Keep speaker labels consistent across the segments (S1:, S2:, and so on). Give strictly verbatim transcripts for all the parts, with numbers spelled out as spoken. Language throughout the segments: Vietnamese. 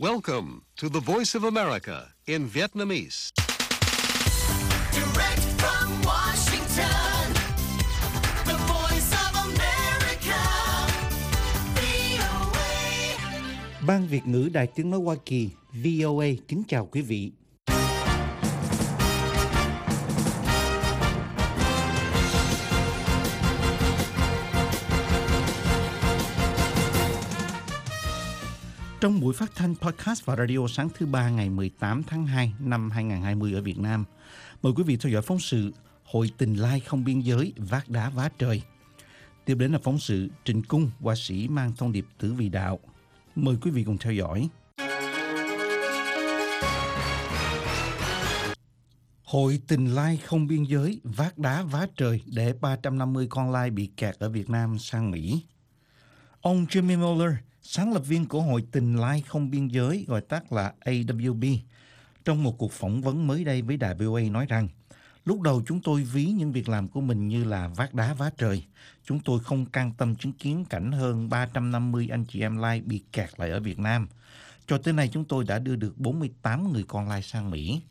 S1: Welcome to the Voice of America in Vietnamese.
S2: Direct from Washington, the Voice of America, vê o a.
S3: Ban Việt ngữ Đài Tiếng nói Hoa Kỳ vê o a kính chào quý vị. Trong buổi phát thanh podcast và radio sáng thứ ba ngày mười tám tháng hai năm hai nghìn không trăm hai mươi ở Việt Nam, mời quý vị theo dõi phóng sự Hội Tình Lai Không Biên Giới Vác Đá Vá Trời. Tiếp đến là phóng sự Trịnh Cung, họa sĩ mang thông điệp tử vì đạo. Mời quý vị cùng theo dõi. Hội Tình Lai Không Biên Giới Vác Đá Vá Trời để ba trăm năm mươi con lai bị kẹt ở Việt Nam sang Mỹ. Ông Jimmy Mueller, sáng lập viên của Hội Tình Lai Không Biên Giới, gọi tắt là A W B, trong một cuộc phỏng vấn mới đây với đài vê o a nói rằng, lúc đầu chúng tôi ví những việc làm của mình như là vác đá vá trời. Chúng tôi không can tâm chứng kiến cảnh hơn ba trăm năm mươi anh chị em lai bị kẹt lại ở Việt Nam. Cho tới nay chúng tôi đã đưa được bốn mươi tám người con lai sang Mỹ.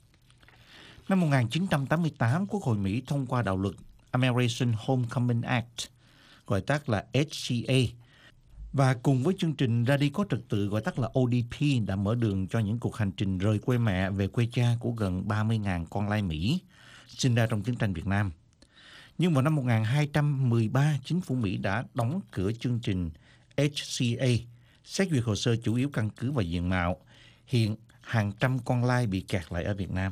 S3: Năm một nghìn chín trăm tám mươi tám, Quốc hội Mỹ thông qua đạo luật American Homecoming Act, gọi tắt là H C A, và cùng với chương trình ra đi có trật tự gọi tắt là O D P đã mở đường cho những cuộc hành trình rời quê mẹ về quê cha của gần ba mươi nghìn con lai Mỹ sinh ra trong chiến tranh Việt Nam. Nhưng vào năm một nghìn hai trăm mười ba, chính phủ Mỹ đã đóng cửa chương trình H C A, xét duyệt hồ sơ chủ yếu căn cứ vào diện mạo. Hiện hàng trăm con lai bị kẹt lại ở Việt Nam.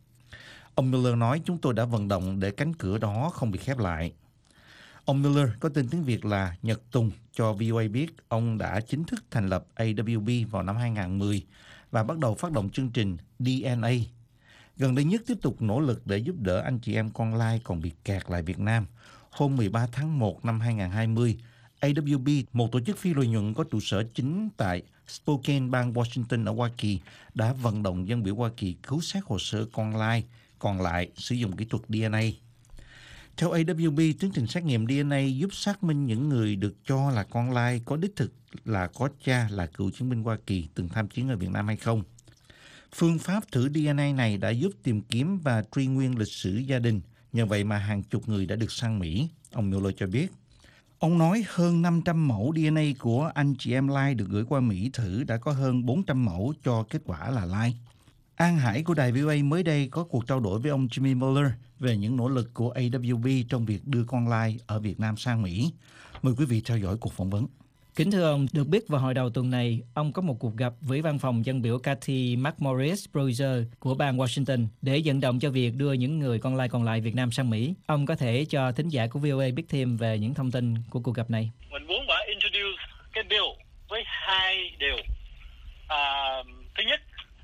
S3: Ông Miller nói chúng tôi đã vận động để cánh cửa đó không bị khép lại. Ông Miller, có tên tiếng Việt là Nhật Tùng, cho vê o a biết ông đã chính thức thành lập A W B vào năm hai nghìn không trăm mười và bắt đầu phát động chương trình D N A. Gần đây nhất tiếp tục nỗ lực để giúp đỡ anh chị em con lai còn bị kẹt lại Việt Nam. Hôm mười ba tháng một năm hai nghìn không trăm hai mươi, A W B, một tổ chức phi lợi nhuận có trụ sở chính tại Spokane, bang Washington ở Hoa Kỳ, đã vận động dân biểu Hoa Kỳ cứu xét hồ sơ con lai còn lại sử dụng kỹ thuật D N A. Theo A W B, tiến trình xét nghiệm D N A giúp xác minh những người được cho là con lai có đích thực là có cha là cựu chiến binh Hoa Kỳ từng tham chiến ở Việt Nam hay không. Phương pháp thử D N A này đã giúp tìm kiếm và truy nguyên lịch sử gia đình, nhờ vậy mà hàng chục người đã được sang Mỹ, ông Mueller cho biết. Ông nói hơn năm trăm mẫu D N A của anh chị em lai được gửi qua Mỹ thử đã có hơn bốn trăm mẫu cho kết quả là lai. An Hải của đài vê o a mới đây có cuộc trao đổi với ông Jimmy Mueller về những nỗ lực của A W B trong việc đưa con lai ở Việt Nam sang Mỹ. Mời quý vị theo dõi cuộc phỏng vấn.
S4: Kính thưa ông, được biết vào hồi đầu tuần này, ông có một cuộc gặp với văn phòng dân biểu Cathy McMorris Browser của bang Washington để vận động cho việc đưa những người con lai còn lại Việt Nam sang Mỹ. Ông có thể cho thính giả của vê o a biết thêm về những thông tin của cuộc gặp này.
S5: Mình muốn bà introduce cái bill với hai điều. À, thứ nhất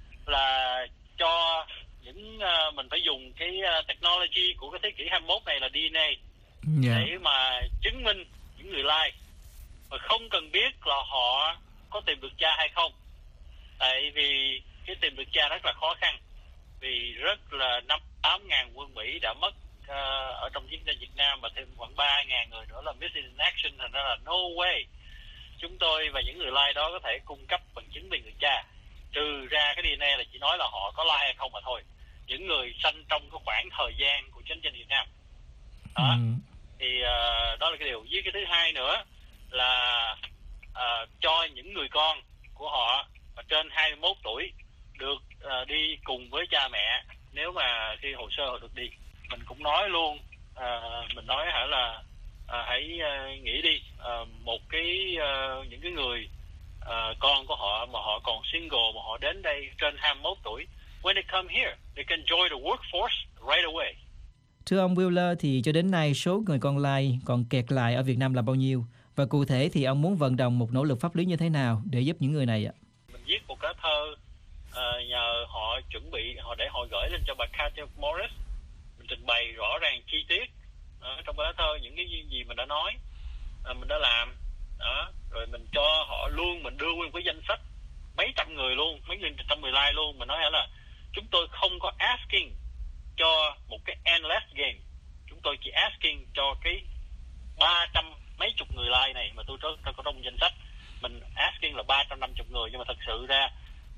S5: là cho những uh, mình phải dùng cái uh, technology của cái thế kỷ hai mươi mốt này là D N A, yeah, để mà chứng minh những người lai mà không cần biết là họ có tìm được cha hay không. Tại vì cái tìm được cha rất là khó khăn, vì rất là năm tám ngàn quân Mỹ đã mất uh, ở trong chiến tranh Việt Nam, và thêm khoảng ba ngàn người nữa là missing in action. Thành ra là no way chúng tôi và những người lai đó có thể cung cấp bằng chứng về người cha, trừ ra cái D N A là chỉ nói là họ có lai hay không mà thôi. Những người sanh trong cái khoảng thời gian của chiến tranh Việt Nam đó, ừ. thì uh, đó là cái điều. Với cái thứ hai nữa là uh, cho những người con của họ mà trên hai mươi mốt tuổi được uh, đi cùng với cha mẹ nếu mà khi hồ sơ họ được đi. Mình cũng nói luôn, uh, mình nói hả là uh, hãy uh, nghĩ đi, uh, một cái uh, những cái người uh, con của họ mà họ còn single mà họ đến đây trên hai mươi mốt tuổi, when they come here, they can join the workforce right away.
S4: Thưa ông Wheeler, thì cho đến nay số người con lai còn kẹt lại ở Việt Nam là bao nhiêu? Và cụ thể thì ông muốn vận động một nỗ lực pháp lý như thế nào để giúp những người này ạ?
S5: Mình viết một cái thơ uh, nhờ họ chuẩn bị, họ để họ gửi lên cho bà Cathy Morris. Mình trình bày rõ ràng chi tiết uh, trong cái thơ những cái gì mình đã nói, uh, mình đã làm. Đó. Rồi mình cho họ luôn, mình đưa nguyên cái danh sách mấy trăm người luôn, mấy nghìn trăm người like luôn. Mình nói là chúng tôi không có asking cho một cái endless game, chúng tôi chỉ asking cho cái ba trăm mấy chục người like này mà tôi có, có trong danh sách. Mình asking là ba trăm năm mươi người, nhưng mà thật sự ra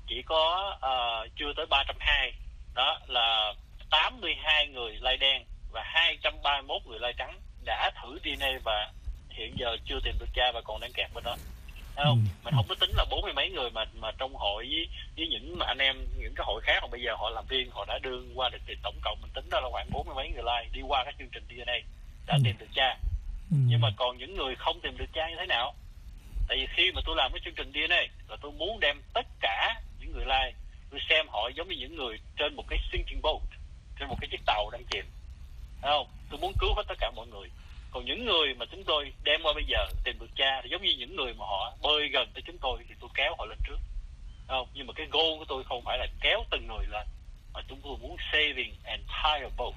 S5: chỉ có uh, chưa tới ba trăm hai mươi, đó là tám mươi hai người lai đen và hai trăm ba mươi mốt người lai trắng đã thử đê en a và hiện giờ chưa tìm được cha và còn đang kẹt bên đó. Thấy không?
S4: Ừ.
S5: Mình không có tính là bốn mươi mấy người mà mà trong hội với với những mà anh em những cái hội khác mà bây giờ họ làm riêng, họ đã đưa qua được thì tổng cộng mình tính ra là khoảng bốn mươi mấy người lai đi qua cái chương trình đê en a đã
S4: Ừ.
S5: tìm được cha.
S4: Ừ.
S5: Nhưng mà còn những người không tìm được cha như thế nào? Tại vì khi mà tôi làm cái chương trình đê en a là tôi muốn đem tất cả những người lai, tôi xem họ giống như những người trên một cái sinking boat, trên một cái chiếc tàu đang chìm. Thấy không? Tôi muốn cứu hết tất cả mọi người. Còn những người mà chúng tôi đem qua bây giờ tìm được cha thì giống như những người mà họ bơi gần tới chúng tôi thì tôi kéo họ lên trước. Thấy không? Nhưng mà cái goal của tôi không phải là kéo từng người lên, mà chúng tôi muốn saving entire boat.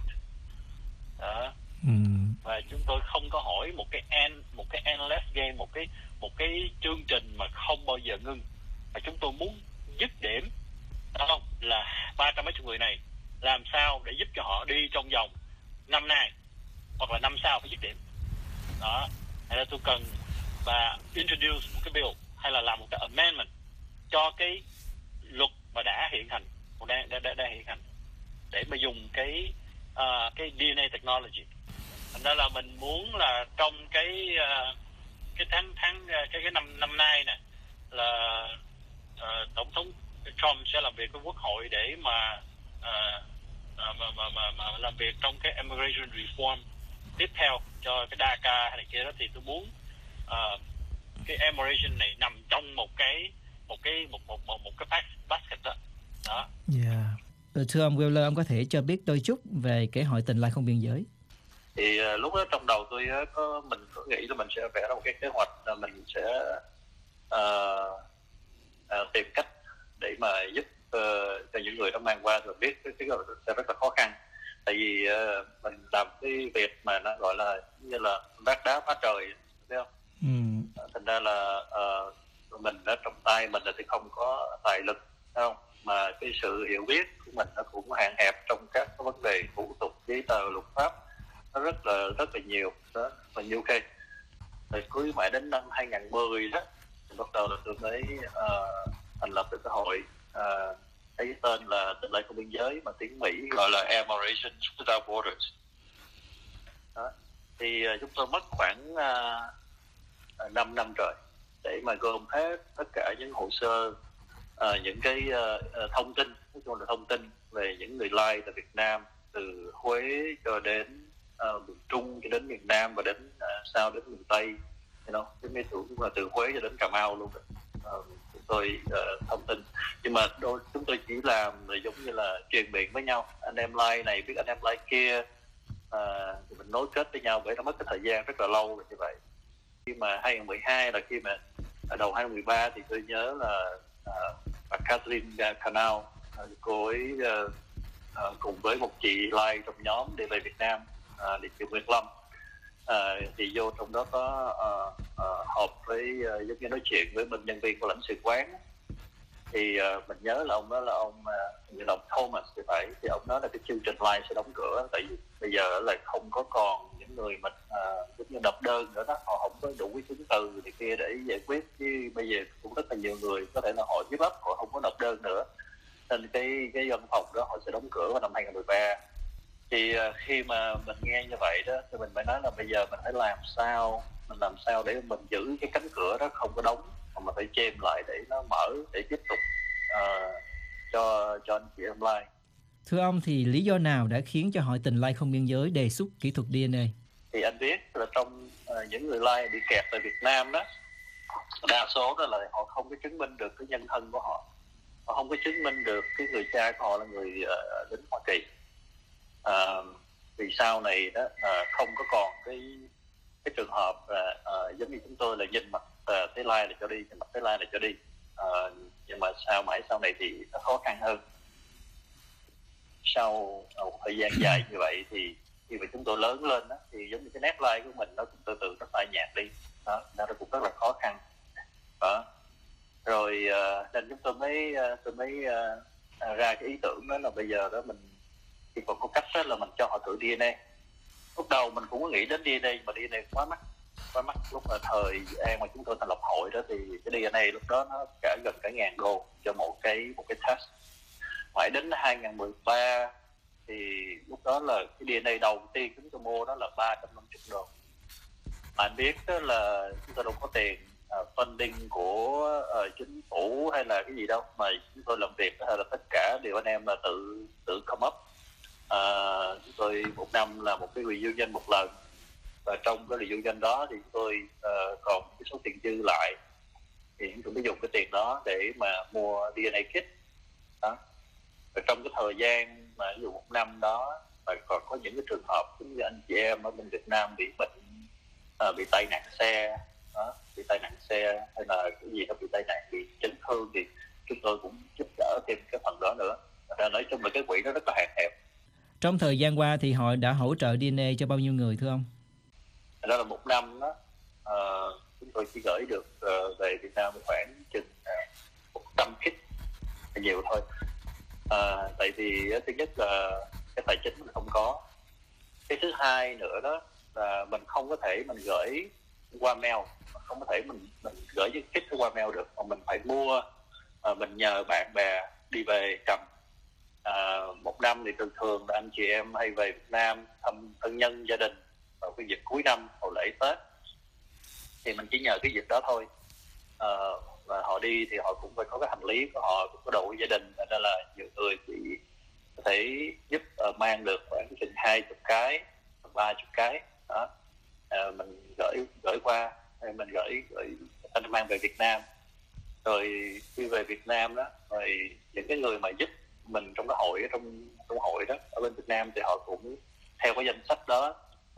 S5: Đó.
S4: Ừ.
S5: Và chúng tôi không có hỏi một cái end, một cái endless game, một cái một cái chương trình mà không bao giờ ngưng. Và chúng tôi muốn dứt điểm, đúng không? Là ba trăm mấy chục người này làm sao để giúp cho họ đi trong vòng năm nay hoặc là năm sau phải dứt điểm. Đó. Hay là tôi cần và introduce một cái bill hay là làm một cái amendment cho cái luật mà đã hiện hành, đã đã đã, đã hiện hành để mà dùng cái uh, cái đê en a technology. Thành ra là mình muốn là trong cái uh, cái tháng tháng cái cái năm năm nay nè là uh, tổng thống Trump sẽ làm việc với quốc hội để mà uh, uh, mà, mà mà mà làm việc trong cái immigration reform tiếp theo cho cái DACA hay này kia đó, thì tôi muốn uh, cái immigration này nằm trong một cái một cái một một một, một cái basket đó. Đó.
S4: Yeah. Thưa ông Wheeler, ông có thể cho biết đôi chút về cái hội tình lai không biên giới?
S6: Thì uh, lúc đó trong đầu tôi uh, có mình có nghĩ là mình sẽ vẽ ra một cái kế hoạch, là mình sẽ uh, uh, tìm cách để mà giúp uh, cho những người đó mang qua rồi biết cái cái đó sẽ rất là khó khăn. Tại vì uh, mình làm cái việc mà nó gọi là như là vác đá phá trời, thấy không?
S4: Ừ.
S6: Thành ra là uh, mình ở trong tay mình là thì không có tài lực, thấy không? Mà cái sự hiểu biết của mình nó cũng hạn hẹp trong các cái vấn đề thủ tục giấy tờ luật pháp, nó rất là rất là nhiều đó, và nhiều khi rồi cuối mãi đến năm hai không một không đó thì bắt đầu là tôi mới uh, thành lập được cái hội uh, cái tên là Tình lai không biên giới, mà tiếng Mỹ gọi là Immigration Without Borders. Đó. Thì uh, chúng tôi mất khoảng uh, năm năm rồi để mà gom hết tất cả những hồ sơ, uh, những cái uh, thông tin, nói chung là thông tin về những người lai tại Việt Nam, từ Huế cho đến uh, miền Trung cho đến miền Nam và đến uh, sau đến miền Tây, you know, cái mấy thủ cũng là từ Huế cho đến Cà Mau luôn. Uh, chúng tôi uh, thông tin, nhưng mà đôi chúng tôi chỉ làm là giống như là truyền miệng với nhau, anh em lai này biết anh em lai kia, uh, thì mình nối kết với nhau, bởi nó mất cái thời gian rất là lâu rồi như vậy. Khi mà hai không một hai là khi mà ở đầu hai không một ba thì tôi nhớ là uh, bà Catherine Canal, uh, cô ấy uh, uh, cùng với một chị lai trong nhóm để về Việt Nam, uh, thì chị Nguyễn Lâm, uh, thì vô trong đó có uh, uh, họp với uh, giống như nói chuyện với bên nhân viên của lãnh sự quán. Thì uh, mình nhớ là ông đó là ông uh, như là ông Thomas thì phải, thì ông nói là cái chương trình lai sẽ đóng cửa, tại vì bây giờ là không có còn những người mà uh, giống như nộp đơn nữa đó, họ không có đủ cái chứng từ thì kia để giải quyết, chứ bây giờ cũng rất là nhiều người có thể là họ give up, họ không có nộp đơn nữa, nên cái cái văn phòng đó họ sẽ đóng cửa vào năm hai không một ba. Thì uh, khi mà mình nghe như vậy đó thì mình phải nói là bây giờ mình phải làm sao, mình làm sao để mình giữ cái cánh cửa đó không có đóng, mà mình phải chêm lại để nó mở, để tiếp tục uh, cho cho anh chị em lai.
S4: Thưa ông, thì lý do nào đã khiến cho hội tình lai không biên giới đề xuất kỹ thuật đê en a?
S6: Thì anh biết là trong uh, những người lai bị kẹt tại Việt Nam đó, đa số đó là họ không có chứng minh được cái nhân thân của họ, họ không có chứng minh được cái người cha của họ là người uh, đến Hoa Kỳ. Uh, vì sau này đó uh, không có còn cái cái trường hợp uh, uh, giống như chúng tôi là nhìn mặt uh, Thái Lai là cho đi, nhìn mặt Thái Lai là cho đi, uh, nhưng mà sau mãi sau này thì nó khó khăn hơn. Sau một thời gian dài như vậy thì khi mà chúng tôi lớn lên đó, thì giống như cái nét lai của mình nó cũng từ từ nó phai nhạt đi, đó, nó cũng rất là khó khăn đó. Rồi uh, nên chúng tôi mới uh, tôi mới uh, ra cái ý tưởng đó là bây giờ đó mình thì còn có cách đó là mình cho họ thử đê en a. Lúc đầu mình cũng có nghĩ đến đê en a, mà đê en a quá mắc, quá mắc. Lúc mà thời gian mà chúng tôi thành lập hội đó thì cái đê en a lúc đó nó cả gần cả ngàn đô cho một cái một cái test. Phải đến hai không một ba thì lúc đó là cái đê en a đầu tiên chúng tôi mua đó là ba trăm năm mươi đô. Bạn biết đó là chúng tôi đâu có tiền uh, funding của uh, chính phủ hay là cái gì đâu, mà chúng tôi làm việc hay là tất cả đều anh em là tự tự come up. Uh, chúng tôi một năm là một cái reunion một lần, và trong cái reunion đó thì chúng tôi uh, còn cái số tiền dư lại thì chúng tôi mới dùng cái tiền đó để mà mua đê en a kit đó. Và trong cái thời gian mà ví dụ một năm đó mà còn có những cái trường hợp giống như anh chị em ở bên Việt Nam bị bệnh, uh, bị tai nạn xe đó, bị tai nạn xe hay là cái gì đó bị tai nạn, bị chấn thương thì chúng tôi cũng giúp đỡ thêm cái phần đó nữa. Và nói chung là cái quỹ đó rất là hạn hẹp.
S4: Trong thời gian qua thì họ đã hỗ trợ đê en a cho bao nhiêu người thưa ông?
S6: Đó là một năm đó uh, chúng tôi chỉ gửi được uh, về Việt Nam khoảng chừng uh, một trăm kit là nhiều thôi. Uh, tại vì uh, thứ nhất là cái tài chính mình không có, cái thứ hai nữa đó là mình không có thể mình gửi qua mail, không có thể mình mình gửi cái kit qua mail được, mà mình phải mua, uh, mình nhờ bạn bè đi về cầm. Uh, một năm thì thường thường là anh chị em hay về Việt Nam thăm thân nhân gia đình vào cái dịp cuối năm, hồi lễ Tết, thì mình chỉ nhờ cái dịp đó thôi. À, và họ đi thì họ cũng phải có cái hành lý của họ, cũng có đồ của gia đình, nên là nhiều người chỉ có thể giúp uh, mang được khoảng chừng hai chục cái, ba chục cái đó. À, mình gửi gửi qua, mình gửi gửi anh mang về Việt Nam. Rồi khi về Việt Nam đó, rồi những cái người mà giúp mình trong cái hội trong trong hội đó ở bên Việt Nam thì họ cũng theo cái danh sách đó.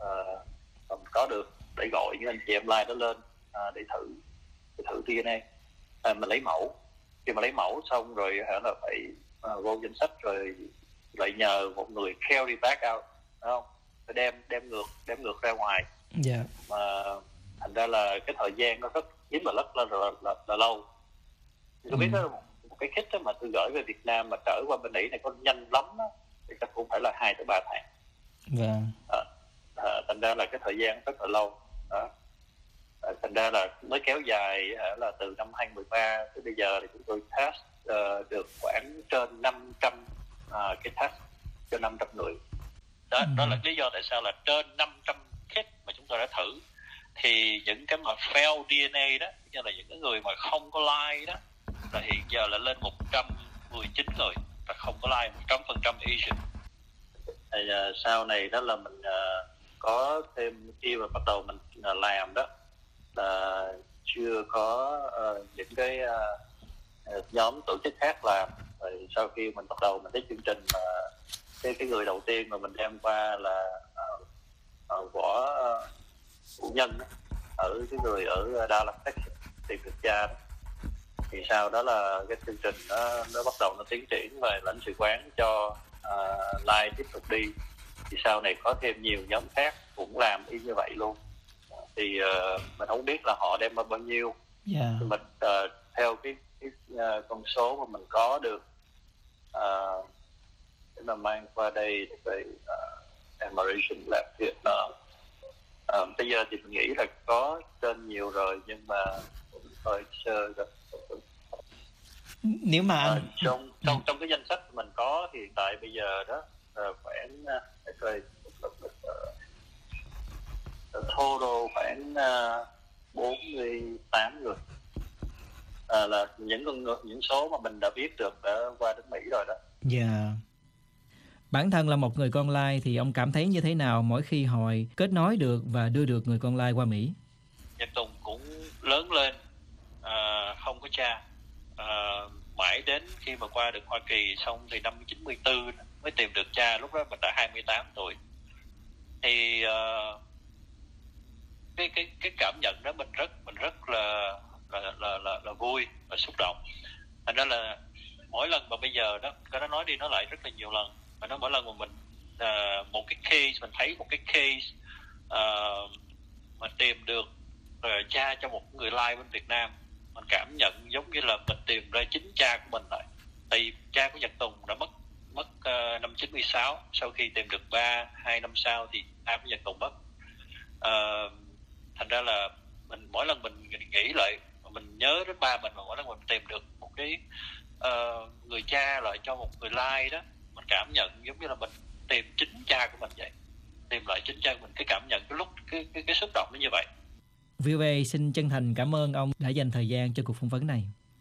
S6: Uh, có được để gọi những anh chị em like đó lên uh, để thử để thử đê en a. Uh, mình lấy mẫu, khi mà lấy mẫu xong rồi hả là phải uh, vô danh sách, rồi lại nhờ một người carry back out, đúng không? Phải đem đem ngược đem ngược ra ngoài.
S4: Dạ.
S6: Mà thành ra là cái thời gian nó rất hiếm và rất là, là, là, là lâu. Tôi ừ. biết đó, một, một cái kit đó mà tôi gửi về Việt Nam mà trở qua bên Mỹ này có nhanh lắm đó, thì chắc cũng phải là hai tới ba tháng.
S4: Vâng.
S6: À, à, thành ra là cái thời gian rất là lâu đó. À, thành ra là mới kéo dài à, là từ năm hai không một ba tới bây giờ thì chúng tôi test uh, được khoảng trên năm trăm uh, cái test cho năm trăm người đó. Ừ. Đó là lý do tại sao là trên năm trăm kit mà chúng tôi đã thử, thì những cái mà fail đê en a đó, như là những cái người mà không có like đó, là hiện giờ là lên một trăm mười chín người và không có like, một trăm phần trăm Asian. Thì uh, sau này đó là mình uh, có thêm, khi mà bắt đầu mình uh, làm đó là chưa có uh, những cái uh, nhóm tổ chức khác làm. Rồi sau khi mình bắt đầu mình thấy chương trình mà uh, cái cái người đầu tiên mà mình đem qua là uh, uh, võ uh, Vũ Nhân đó, ở cái người ở Dallas, Texas, tìm được cha đó. Thì sau đó là cái chương trình nó nó bắt đầu nó tiến triển về lãnh sự quán cho uh, live tiếp tục đi. Thì sau này có thêm nhiều nhóm khác cũng làm y như vậy luôn. Thì uh, mình không biết là họ đem bao nhiêu. Yeah. Thì mình uh, theo cái, cái uh, con số mà mình có được uh, để mà mang qua đây thì về uh, Emerson Lab Việt Nam. Uh, bây giờ thì mình nghĩ là có trên nhiều rồi, nhưng mà cũng hơi sơ rồi.
S4: Nếu mà anh...
S6: uh, trong trong trong cái danh sách mình có hiện tại bây giờ đó uh, khoảng uh, coi uh, total khoảng uh, bốn mươi tám người, uh, là những con những số mà mình đã biết được đã qua đến Mỹ rồi đó.
S4: Dạ. Yeah. Bản thân là một người con lai thì ông cảm thấy như thế nào mỗi khi hội kết nối được và đưa được người con lai qua Mỹ?
S6: Nhật Tùng cũng lớn lên uh, không có cha, uh, mãi đến khi mà qua được Hoa Kỳ xong thì năm chín mươi tư mới tìm được cha. Lúc đó mình đã hai mươi tám tuổi. Thì uh, cái cái cái cảm nhận đó mình rất mình rất là là là là, là vui và xúc động. Thành ra là mỗi lần mà bây giờ đó, cái nó nói đi nói lại rất là nhiều lần, mà nó mỗi lần mà mình uh, một cái case, mình thấy một cái case uh, mà tìm được uh, cha cho một người lai bên Việt Nam, mình cảm nhận giống như là mình tìm ra chính cha của mình lại. Tại vì cha của Nhật Tùng đã mất mất uh, năm chín mươi sáu, sau khi tìm được ba, hai năm sau thì cha của Nhật Tùng mất. Uh, Thành ra là mình mỗi lần mình nghĩ lại, mình nhớ đến ba mình, mà mỗi lần mình tìm được một cái uh, người cha lại cho một người lai đó, mình cảm nhận giống như là mình tìm chính cha của mình vậy, tìm lại chính cha của mình. Cái cảm nhận cái lúc cái cái, cái xúc động nó như vậy.
S4: vê o a xin chân thành cảm ơn ông đã dành thời gian cho cuộc phỏng vấn này.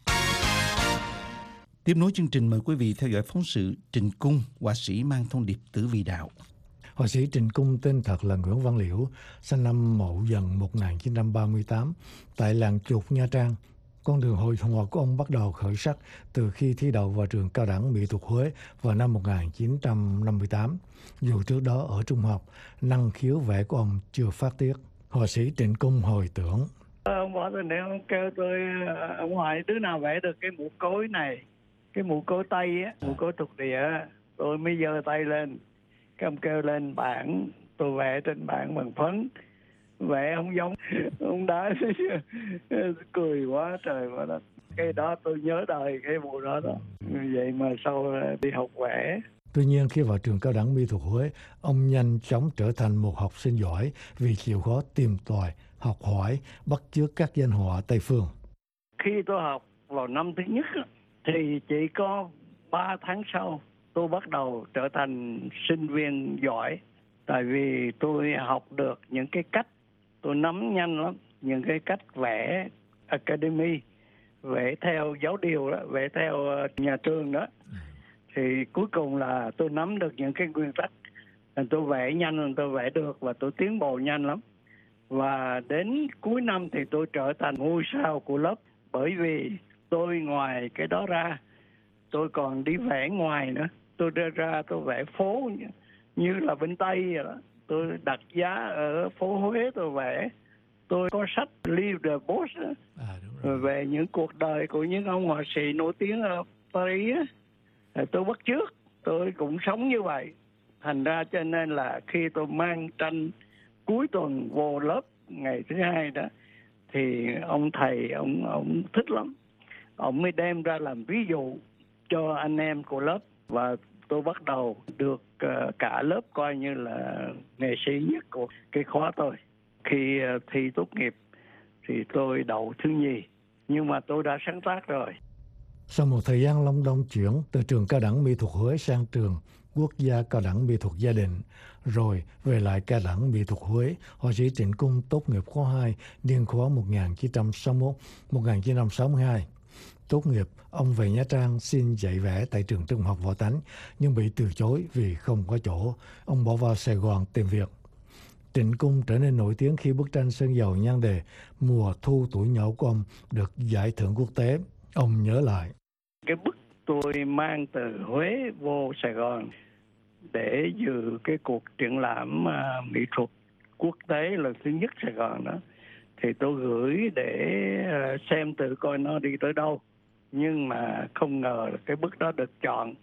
S3: Tiếp nối chương trình, mời quý vị theo dõi phóng sự Trịnh Cung, họa sĩ mang thông điệp tử vi đạo.
S7: Họa sĩ Trịnh Cung tên thật là Nguyễn Văn Liễu, sinh năm Mậu Dần một nghìn chín trăm ba mươi tám tại làng Chuột, Nha Trang. Con đường hội họa của ông bắt đầu khởi sắc từ khi thi đậu vào trường cao đẳng mỹ thuật Huế vào năm một nghìn chín trăm năm mươi tám. Dù trước đó ở trung học, năng khiếu vẽ của ông chưa phát tiết. Họa sĩ Trịnh Cung hồi tưởng.
S8: Ông bỏ tôi để ông kêu tôi, ông hỏi đứa nào vẽ được cái mũ cối này, cái mũ cối Tây á, mũ cối thuộc địa. Tôi mới giơ tay lên, cái ông kêu lên bảng, tôi vẽ trên bảng bằng phấn, vẽ không giống, ông đá cười quá trời quá đó. Cái đó tôi nhớ đời cái vụ đó đó. Vậy mà sau đi học vẽ.
S7: Tuy nhiên khi vào trường cao đẳng mỹ thuật Huế, ông nhanh chóng trở thành một học sinh giỏi vì chịu khó tìm tòi, học hỏi, bắt chước các danh họa Tây phương.
S8: Khi tôi học vào năm thứ nhất thì chỉ có ba tháng sau tôi bắt đầu trở thành sinh viên giỏi. Tại vì tôi học được những cái cách, tôi nắm nhanh lắm, những cái cách vẽ academy, vẽ theo giáo điều đó, vẽ theo nhà trường đó. Thì cuối cùng là tôi nắm được những cái nguyên tắc, tôi vẽ nhanh, tôi vẽ được và tôi tiến bộ nhanh lắm. Và đến cuối năm thì tôi trở thành ngôi sao của lớp, bởi vì tôi ngoài cái đó ra, tôi còn đi vẽ ngoài nữa. Tôi đưa ra tôi vẽ phố như, như là bên Tây vậy đó. Tôi đặt giá ở phố Huế tôi vẽ. Tôi có sách Live the Boss à, về những cuộc đời của những ông họa sĩ nổi tiếng ở Paris. Tôi bắt chước, tôi cũng sống như vậy. Thành ra cho nên là khi tôi mang tranh cuối tuần vô lớp ngày thứ hai đó, thì ông thầy, ông ông thích lắm. Ông mới đem ra làm ví dụ cho anh em của lớp. Và tôi bắt đầu được uh, cả lớp coi như là nghệ sĩ nhất của cái khóa tôi. Khi uh, thi tốt nghiệp thì tôi đậu thứ nhì, nhưng mà tôi đã sáng tác rồi.
S7: Sau một thời gian long đong chuyển từ trường cao đẳng mỹ thuật Huế sang trường Quốc gia cao đẳng mỹ thuật Gia Định, rồi về lại cao đẳng mỹ thuật Huế, họa sĩ Trịnh Cung tốt nghiệp khóa hai, niên khóa một nghìn chín trăm sáu mươi mốt đến một nghìn chín trăm sáu mươi hai. Tốt nghiệp, ông về Nha Trang xin dạy vẽ tại trường Trung học Võ Tánh, nhưng bị từ chối vì không có chỗ. Ông bỏ vào Sài Gòn tìm việc. Trịnh Cung trở nên nổi tiếng khi bức tranh sơn dầu nhan đề Mùa thu tuổi nhỏ của ông được giải thưởng quốc tế. Ông nhớ lại.
S8: Cái bức tôi mang từ Huế vô Sài Gòn để dự cái cuộc triển lãm uh, mỹ thuật quốc tế lần thứ nhất Sài Gòn đó, thì tôi gửi để uh, xem tự coi nó đi tới đâu. Nhưng mà không ngờ là cái bức đó được chọn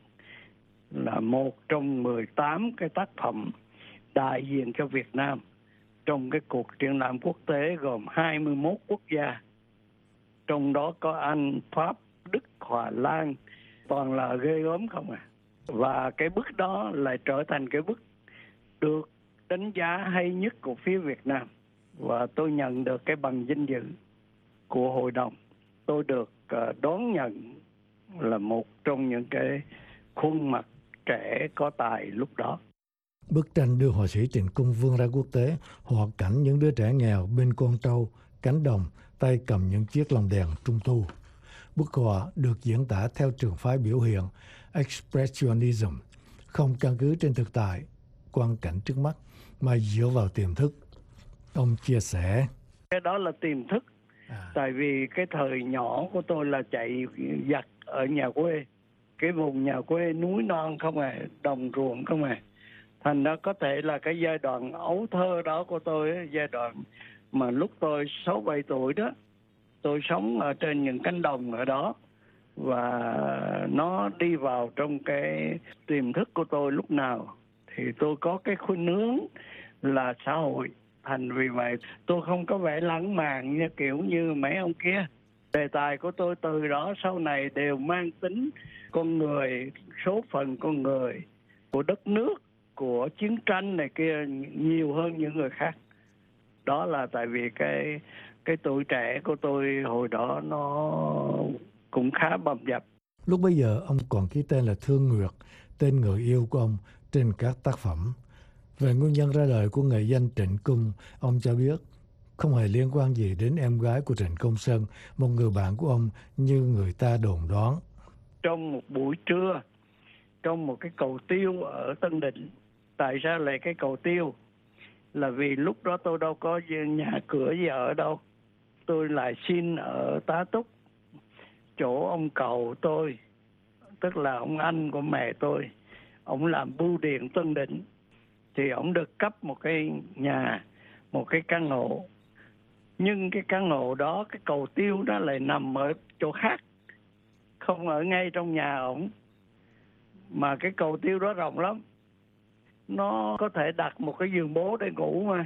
S8: là một trong mười tám cái tác phẩm đại diện cho Việt Nam trong cái cuộc triển lãm quốc tế gồm hai mươi mốt quốc gia. Trong đó có Anh, Pháp, Đức, Hòa, Lan, toàn là ghê gớm không à. Và cái bức đó lại trở thành cái bức được đánh giá hay nhất của phía Việt Nam. Và tôi nhận được cái bằng vinh dự của hội đồng. Tôi được đón nhận là một trong những cái khuôn mặt trẻ có tài lúc đó.
S7: Bức tranh đưa họa sĩ Trịnh Cung vươn ra quốc tế, họa cảnh những đứa trẻ nghèo bên con trâu, cánh đồng, tay cầm những chiếc lồng đèn trung thu. Bức họa được diễn tả theo trường phái biểu hiện Expressionism, không căn cứ trên thực tại, quang cảnh trước mắt, mà dựa vào tiềm thức. Ông chia sẻ.
S8: Cái đó là tiềm thức. À. Tại vì cái thời nhỏ của tôi là chạy giặt ở nhà quê. Cái vùng nhà quê núi non không à, đồng ruộng không à. Thành ra có thể là cái giai đoạn ấu thơ đó của tôi, giai đoạn mà lúc tôi sáu bảy tuổi đó, tôi sống ở trên những cánh đồng ở đó. Và nó đi vào trong cái tiềm thức của tôi lúc nào thì tôi có cái khuynh hướng là xã hội. Thành vì vậy tôi không có vẻ lãng mạn như kiểu như mấy ông kia. Đề tài của tôi từ đó sau này đều mang tính con người, số phận con người, của đất nước, của chiến tranh này kia nhiều hơn những người khác. đó là tại vì cái cái tuổi trẻ của tôi hồi đó nó cũng khá bầm dập.
S7: Lúc bấy giờ ông còn ký tên là Thương Nguyệt, tên người yêu của ông trên các tác phẩm. Về nguyên nhân ra đời của nghệ danh Trịnh Cung, ông cho biết không hề liên quan gì đến em gái của Trịnh Công Sơn, một người bạn của ông như người ta đồn đoán.
S8: Trong một buổi trưa, trong một cái cầu tiêu ở Tân Định, tại sao lại cái cầu tiêu? Là vì lúc đó tôi đâu có nhà cửa gì ở đâu. Tôi lại xin ở Tá Túc, chỗ ông cậu tôi, tức là ông anh của mẹ tôi. Ông làm bưu điện Tân Định, thì ông được cấp một cái nhà, một cái căn hộ. Nhưng cái căn hộ đó, cái cầu tiêu đó lại nằm ở chỗ khác, không ở ngay trong nhà ổng. Mà cái cầu tiêu đó rộng lắm, nó có thể đặt một cái giường bố để ngủ mà.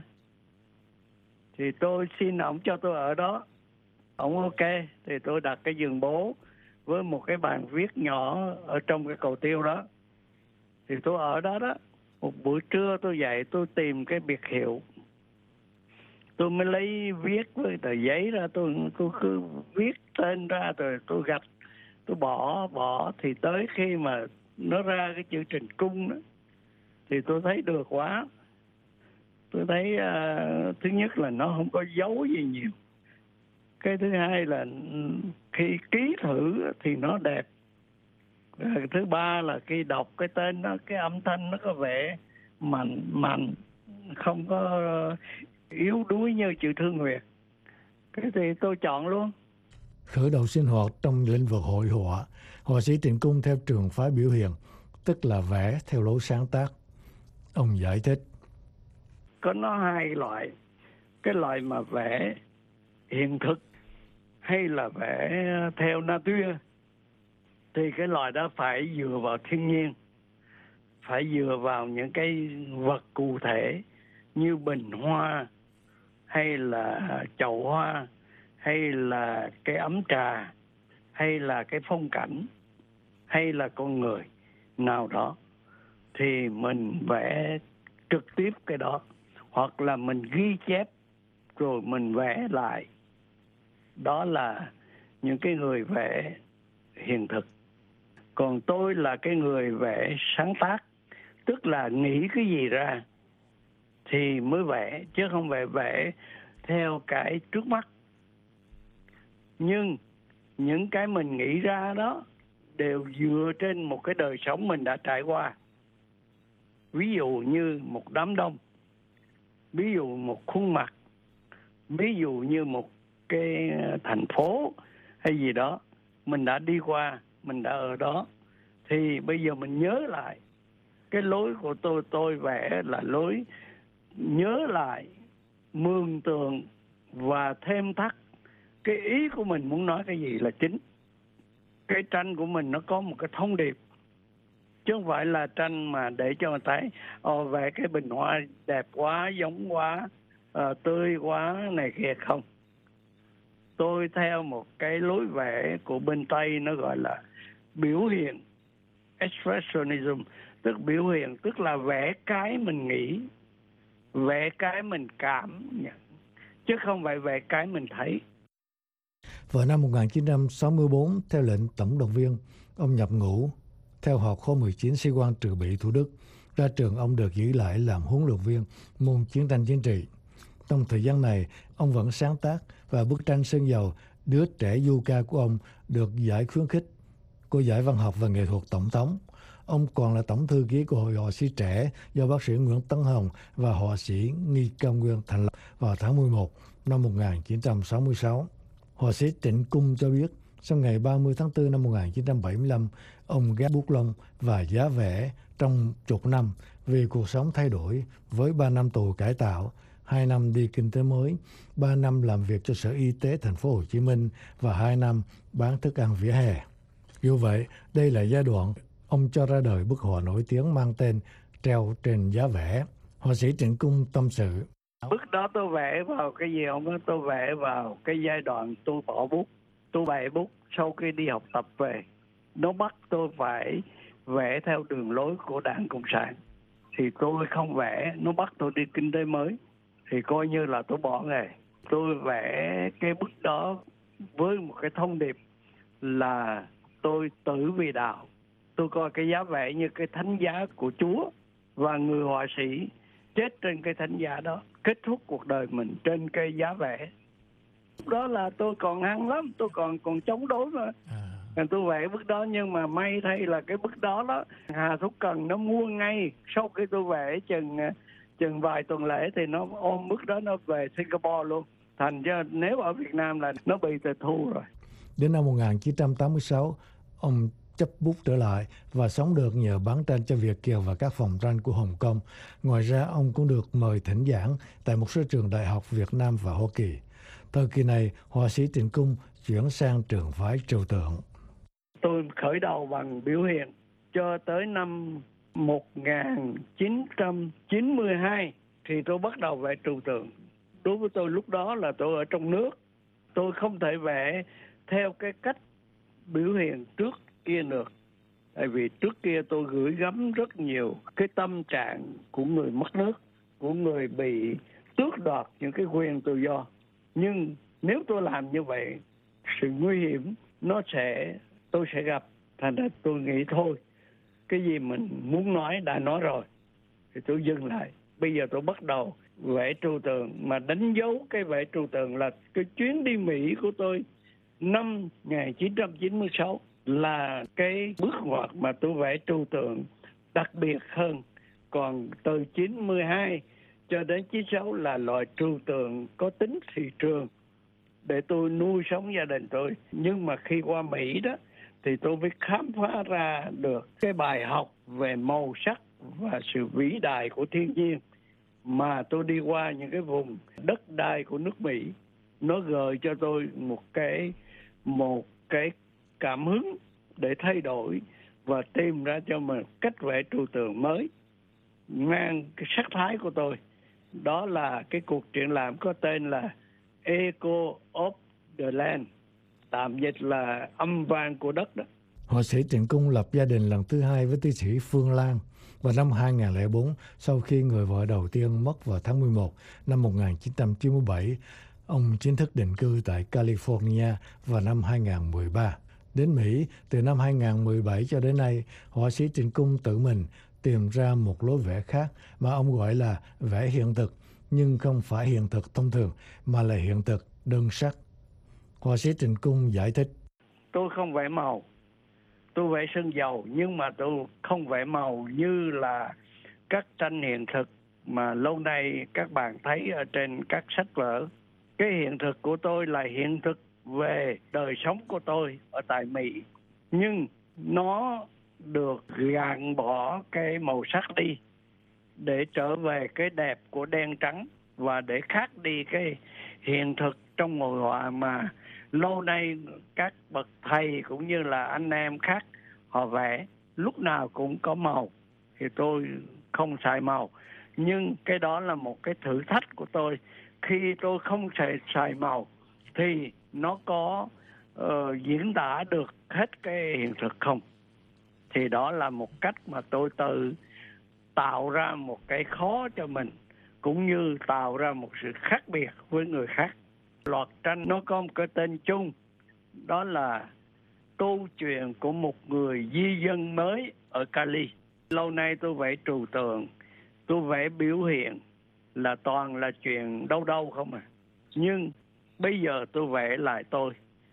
S8: Thì tôi xin ổng cho tôi ở đó. Ổng ok, thì tôi đặt cái giường bố với một cái bàn viết nhỏ ở trong cái cầu tiêu đó. Thì tôi ở đó đó. Một buổi trưa tôi dậy tôi tìm cái biệt hiệu. Tôi mới lấy viết với tờ giấy ra, tôi, tôi cứ viết tên ra rồi tôi gạch, tôi bỏ, bỏ. Thì tới khi mà nó ra cái chữ Trịnh Cung đó, thì tôi thấy được quá. Tôi thấy uh, thứ nhất là nó không có dấu gì nhiều. Cái thứ hai là khi ký thử thì nó đẹp. Cái thứ ba là khi đọc cái tên nó, cái âm thanh nó có vẻ mạnh, mạnh, không có yếu đuối như chữ Thương Nguyệt. Cái thì tôi chọn luôn.
S7: Khởi đầu sinh hoạt trong lĩnh vực hội họa, họa sĩ Trịnh Cung theo trường phái biểu hiện, tức là vẽ theo lối sáng tác. Ông giải thích.
S8: Có nó hai loại. Cái loại mà vẽ hiện thực hay là vẽ theo nature, thì cái loại đó phải dựa vào thiên nhiên, phải dựa vào những cái vật cụ thể như bình hoa hay là chậu hoa hay là cái ấm trà hay là cái phong cảnh hay là con người nào đó, thì mình vẽ trực tiếp cái đó, hoặc là mình ghi chép rồi mình vẽ lại. Đó là những cái người vẽ hiện thực. Còn tôi là cái người vẽ sáng tác, tức là nghĩ cái gì ra thì mới vẽ, chứ không phải vẽ theo cái trước mắt. Nhưng những cái mình nghĩ ra đó đều dựa trên một cái đời sống mình đã trải qua. Ví dụ như một đám đông, ví dụ một khuôn mặt, ví dụ như một cái thành phố hay gì đó, mình đã đi qua, mình đã ở đó, thì bây giờ mình nhớ lại. Cái lối của tôi, tôi vẽ là lối nhớ lại, mường tượng và thêm thắt cái ý của mình muốn nói cái gì là chính. Cái tranh của mình nó có một cái thông điệp, chứ không phải là tranh mà để cho người thấy ồ vẽ cái bình hoa đẹp quá, giống quá, à, tươi quá này kia. Không, tôi theo một cái lối vẽ của bên Tây, nó gọi là biểu hiện, expressionism, tức biểu hiện, tức là vẽ cái mình nghĩ, vẽ cái mình cảm nhận, chứ không phải vẽ cái mình thấy.
S7: Vào năm một nghìn chín trăm sáu mươi tư, theo lệnh tổng động viên, ông nhập ngũ theo học khóa mười chín sĩ quan Trừ Bị Thủ Đức. Ra trường, ông được giữ lại làm huấn luyện viên môn chiến tranh chính trị. Trong thời gian này, ông vẫn sáng tác, và bức tranh Sơn Dầu, đứa trẻ du ca của ông được giải khuyến khích của Giải Văn học và Nghệ thuật Tổng thống. Ông còn là tổng thư ký của Hội họa sĩ trẻ do bác sĩ Nguyễn Tấn Hồng và họa sĩ Nghi Cao Nguyên thành lập vào tháng mười một năm một nghìn chín trăm sáu mươi sáu. Họa sĩ Trịnh Cung cho biết, sau ngày ba mươi tháng tư năm một nghìn chín trăm bảy mươi lăm, ông gác bút lông và giá vẽ trong chục năm vì cuộc sống thay đổi, với ba năm tù cải tạo, hai năm đi kinh tế mới, ba năm làm việc cho Sở Y tế Thành phố Hồ Chí Minh và hai năm bán thức ăn vỉa hè. Dù vậy, đây là giai đoạn ông cho ra đời bức họa nổi tiếng mang tên Treo trên giá vẽ. Họa sĩ Trịnh Cung tâm sự.
S8: Bức đó tôi vẽ vào cái gì không? Tôi vẽ vào cái giai đoạn tôi bỏ bút, tôi bẻ bút sau khi đi học tập về. Nó bắt tôi phải vẽ theo đường lối của Đảng Cộng sản, thì tôi không vẽ, nó bắt tôi đi kinh tế mới. thì coi như là tôi bỏ nghề. Tôi vẽ cái bức đó với một cái thông điệp là tôi tử vì đạo. Tôi coi cái giá vẽ như cái thánh giá của Chúa, và người họa sĩ chết trên cái thánh giá đó, kết thúc cuộc đời mình trên cái giá vẽ. Đó là tôi còn hăng lắm, tôi còn còn chống đối mà. À. Tôi vẽ bức đó, nhưng mà may thay là cái bức đó đó Hà Thúc Cần nó mua ngay sau khi tôi vẽ chừng chừng vài tuần lễ, thì nó ôm bức đó nó về Singapore luôn. Thành ra nếu ở Việt Nam là nó bị tịch thu rồi.
S7: Đến năm một nghìn chín trăm tám mươi sáu, ông chấp bút trở lại và sống được nhờ bán tranh cho Việt kiều và các phòng tranh của Hồng Kông. Ngoài ra, ông cũng được mời thỉnh giảng tại một số trường đại học Việt Nam và Hoa Kỳ. Thời kỳ này, họa sĩ Trịnh Cung chuyển sang trường phái trừu tượng.
S8: Tôi khởi đầu bằng biểu hiện cho tới năm một nghìn chín trăm chín mươi hai thì tôi bắt đầu vẽ trừu tượng. Đối với tôi lúc đó là tôi ở trong nước, tôi không thể vẽ theo cái cách biểu hiện trước kia được. Tại vì trước kia tôi gửi gắm rất nhiều cái tâm trạng của người mất nước, của người bị tước đoạt những cái quyền tự do. Nhưng nếu tôi làm như vậy, sự nguy hiểm nó sẽ tôi sẽ gặp. Thành ra tôi nghĩ thôi, cái gì mình muốn nói đã nói rồi, thì tôi dừng lại. Bây giờ tôi bắt đầu vẽ trừu tượng, mà đánh dấu cái vẽ trừu tượng là cái chuyến đi Mỹ của tôi năm một nghìn chín trăm chín mươi sáu, là cái bước ngoặt mà tôi vẽ trừu tượng đặc biệt hơn. Còn từ chín mươi hai cho đến chín mươi sáu là loại trừu tượng có tính thị trường để tôi nuôi sống gia đình tôi. Nhưng mà khi qua Mỹ đó thì tôi mới khám phá ra được cái bài học về màu sắc và sự vĩ đại của thiên nhiên mà tôi đi qua những cái vùng đất đai của nước Mỹ. Nó gợi cho tôi một cái một cái cảm hứng để thay đổi và tìm ra cho mình cách vẽ trừu tượng mới mang cái sắc thái của tôi. Đó là cái cuộc triển lãm có tên là Echo of the Land, tạm dịch là âm vang của đất đó.
S7: Họa sĩ Trịnh Cung lập gia đình lần thứ hai với tiến sĩ Phương Lan. Vào năm hai nghìn lẻ bốn, sau khi người vợ đầu tiên mất vào tháng mười một năm một nghìn chín trăm chín mươi bảy, ông chính thức định cư tại California vào năm hai nghìn mười ba. Đến Mỹ, từ năm hai nghìn mười bảy cho đến nay, họa sĩ Trịnh Cung tự mình tìm ra một lối vẽ khác mà ông gọi là vẽ hiện thực, nhưng không phải hiện thực thông thường, mà là hiện thực đơn sắc. Họa sĩ Trịnh Cung giải thích:
S8: Tôi không vẽ màu, tôi vẽ sơn dầu, nhưng mà tôi không vẽ màu như là các tranh hiện thực mà lâu nay các bạn thấy ở trên các sách vở. Cái hiện thực của tôi là hiện thực về đời sống của tôi ở tại Mỹ, nhưng nó được gạn bỏ cái màu sắc đi để trở về cái đẹp của đen trắng, và để khác đi cái hiện thực trong hội họa mà lâu nay các bậc thầy cũng như là anh em khác họ vẽ lúc nào cũng có màu. Thì tôi không xài màu, nhưng cái đó là một cái thử thách của tôi. Khi tôi không xài, xài màu thì nó có uh, diễn tả được hết cái hiện thực không? Thì đó là một cách mà tôi tự tạo ra một cái khó cho mình, cũng như tạo ra một sự khác biệt với người khác. Loạt tranh nó có một cái tên chung, đó là câu chuyện của một người di dân mới ở Cali. Lâu nay tôi vẽ trừu tượng, tôi vẽ biểu hiện là toàn là chuyện đâu đâu không à. Nhưng bây giờ tôi vẽ lại tôi.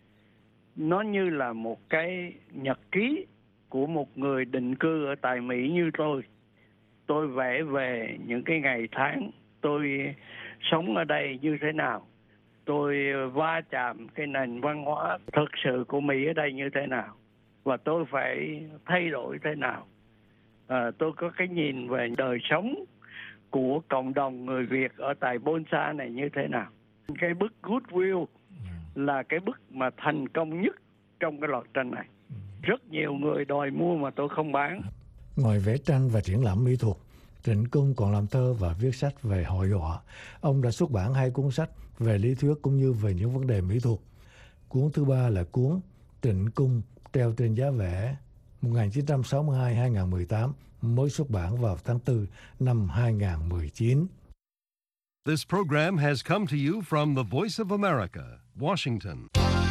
S8: Nó như là một cái nhật ký của một người định cư ở tại Mỹ như tôi. Tôi vẽ về những cái ngày tháng tôi sống ở đây như thế nào, tôi va chạm cái nền văn hóa thực sự của Mỹ ở đây như thế nào, và tôi phải thay đổi thế nào. À, tôi có cái nhìn về đời sống của cộng đồng người Việt ở tại Bonsa này như thế nào. Cái bức Goodwill là cái bức mà thành công nhất trong cái loạt tranh này. Rất nhiều người đòi mua mà tôi không bán.
S7: Ngoài vẽ tranh và triển lãm mỹ thuật, Trịnh Cung còn làm thơ và viết sách về hội họa. Ông đã xuất bản hai cuốn sách về lý thuyết cũng như về những vấn đề mỹ thuật. Cuốn thứ ba là cuốn Trịnh Cung treo trên giá vẽ một nghìn chín trăm sáu mươi hai đến hai nghìn mười tám, mới xuất bản vào tháng tư năm hai nghìn mười chín.
S1: This program has come to you from the Voice of America, Washington.